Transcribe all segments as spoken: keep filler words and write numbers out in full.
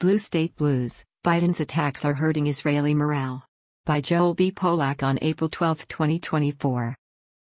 Blue State Blues, Biden's attacks are hurting Israeli morale. By Joel B. Polak on April twelfth, twenty twenty-four.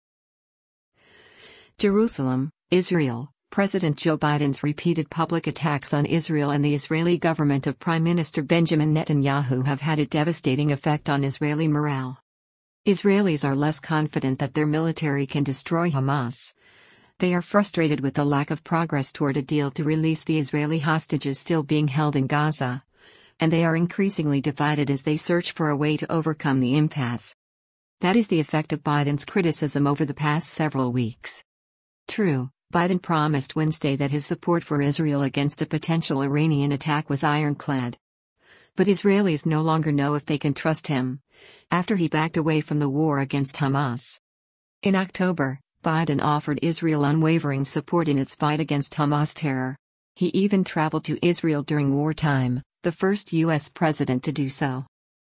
Jerusalem, Israel. President Joe Biden's repeated public attacks on Israel and the Israeli government of Prime Minister Benjamin Netanyahu have had a devastating effect on Israeli morale. Israelis are less confident that their military can destroy Hamas. They are frustrated with the lack of progress toward a deal to release the Israeli hostages still being held in Gaza. And they are increasingly divided as they search for a way to overcome the impasse. That is the effect of Biden's criticism over the past several weeks. True, Biden promised Wednesday that his support for Israel against a potential Iranian attack was ironclad. But Israelis no longer know if they can trust him, after he backed away from the war against Hamas. In October, Biden offered Israel unwavering support in its fight against Hamas terror. He even traveled to Israel during wartime, the first U S president to do so.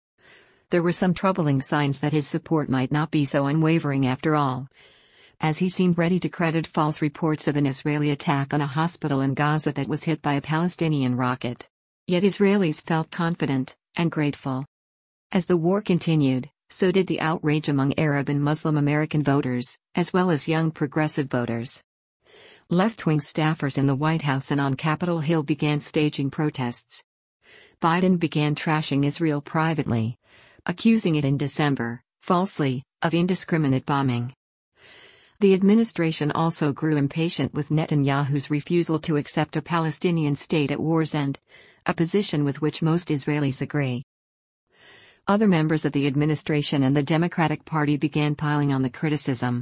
There were some troubling signs that his support might not be so unwavering after all, as he seemed ready to credit false reports of an Israeli attack on a hospital in Gaza that was hit by a Palestinian rocket. Yet Israelis felt confident and grateful. As the war continued, so did the outrage among Arab and Muslim American voters, as well as young progressive voters. Left-wing staffers in the White House and on Capitol Hill began staging protests. Biden began trashing Israel privately, accusing it in December, falsely, of indiscriminate bombing. The administration also grew impatient with Netanyahu's refusal to accept a Palestinian state at war's end, a position with which most Israelis agree. Other members of the administration and the Democratic Party began piling on the criticism.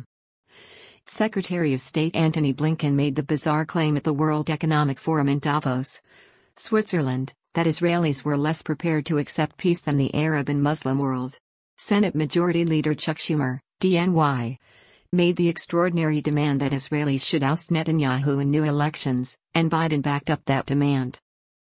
Secretary of State Antony Blinken made the bizarre claim at the World Economic Forum in Davos, Switzerland, that Israelis were less prepared to accept peace than the Arab and Muslim world. Senate Majority Leader Chuck Schumer, D N Y, made the extraordinary demand that Israelis should oust Netanyahu in new elections, and Biden backed up that demand.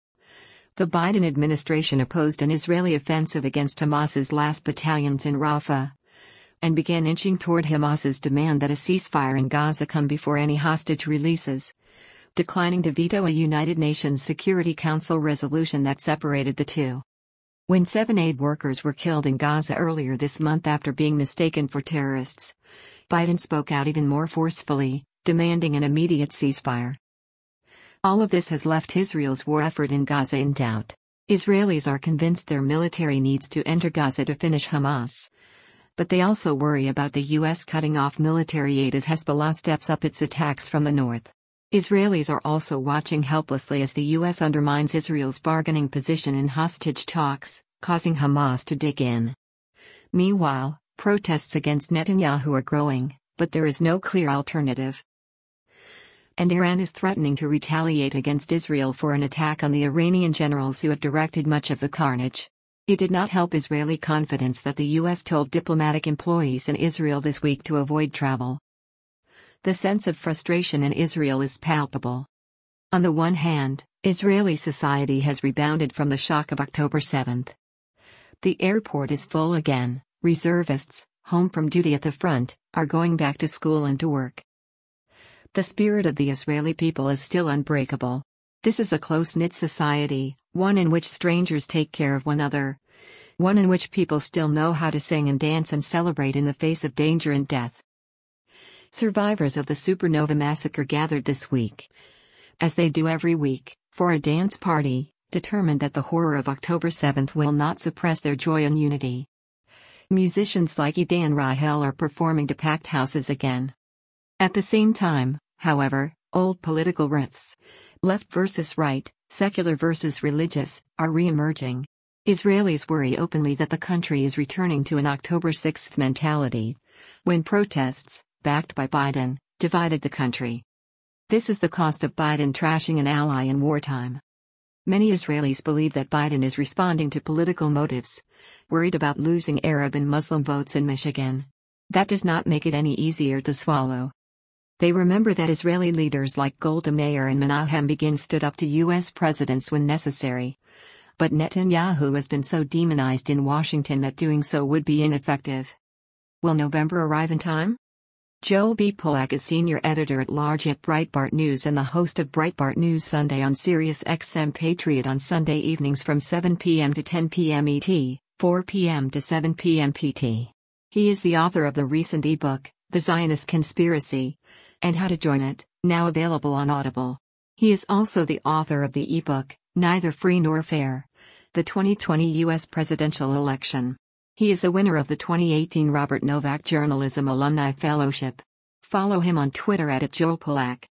The Biden administration opposed an Israeli offensive against Hamas's last battalions in Rafah, and began inching toward Hamas's demand that a ceasefire in Gaza come before any hostage releases, declining to veto a United Nations Security Council resolution that separated the two. When seven aid workers were killed in Gaza earlier this month after being mistaken for terrorists, Biden spoke out even more forcefully, demanding an immediate ceasefire. All of this has left Israel's war effort in Gaza in doubt. Israelis are convinced their military needs to enter Gaza to finish Hamas. But they also worry about the U S cutting off military aid as Hezbollah steps up its attacks from the north. Israelis are also watching helplessly as the U S undermines Israel's bargaining position in hostage talks, causing Hamas to dig in. Meanwhile, protests against Netanyahu are growing, but there is no clear alternative. And Iran is threatening to retaliate against Israel for an attack on the Iranian generals who have directed much of the carnage. It did not help Israeli confidence that the U S told diplomatic employees in Israel this week to avoid travel. The sense of frustration in Israel is palpable. On the one hand, Israeli society has rebounded from the shock of October seventh. The airport is full again, reservists, home from duty at the front, are going back to school and to work. The spirit of the Israeli people is still unbreakable. This is a close-knit society, one in which strangers take care of one another, one in which people still know how to sing and dance and celebrate in the face of danger and death. Survivors of the Supernova massacre gathered this week, as they do every week, for a dance party, determined that the horror of October seventh will not suppress their joy and unity. Musicians like Ida and Rahel are performing to packed houses again. At the same time, however, old political rifts, left versus right, secular versus religious, are re-emerging. Israelis worry openly that the country is returning to an October sixth mentality, when protests, backed by Biden, divided the country. This is the cost of Biden trashing an ally in wartime. Many Israelis believe that Biden is responding to political motives, worried about losing Arab and Muslim votes in Michigan. That does not make it any easier to swallow. They remember that Israeli leaders like Golda Meir and Menachem Begin stood up to U S presidents when necessary. But Netanyahu has been so demonized in Washington that doing so would be ineffective. Will November arrive in time? Joel B. Polak is senior editor-at-large at Breitbart News and the host of Breitbart News Sunday on Sirius X M Patriot on Sunday evenings from seven p m to ten p m E T, four p m to seven p m P T. He is the author of the recent ebook, The Zionist Conspiracy, and How to Join It, now available on Audible. He is also the author of the ebook, Neither Free Nor Fair: The twenty twenty U S Presidential Election. He is a winner of the twenty eighteen Robert Novak Journalism Alumni Fellowship. Follow him on Twitter at Joel Polak.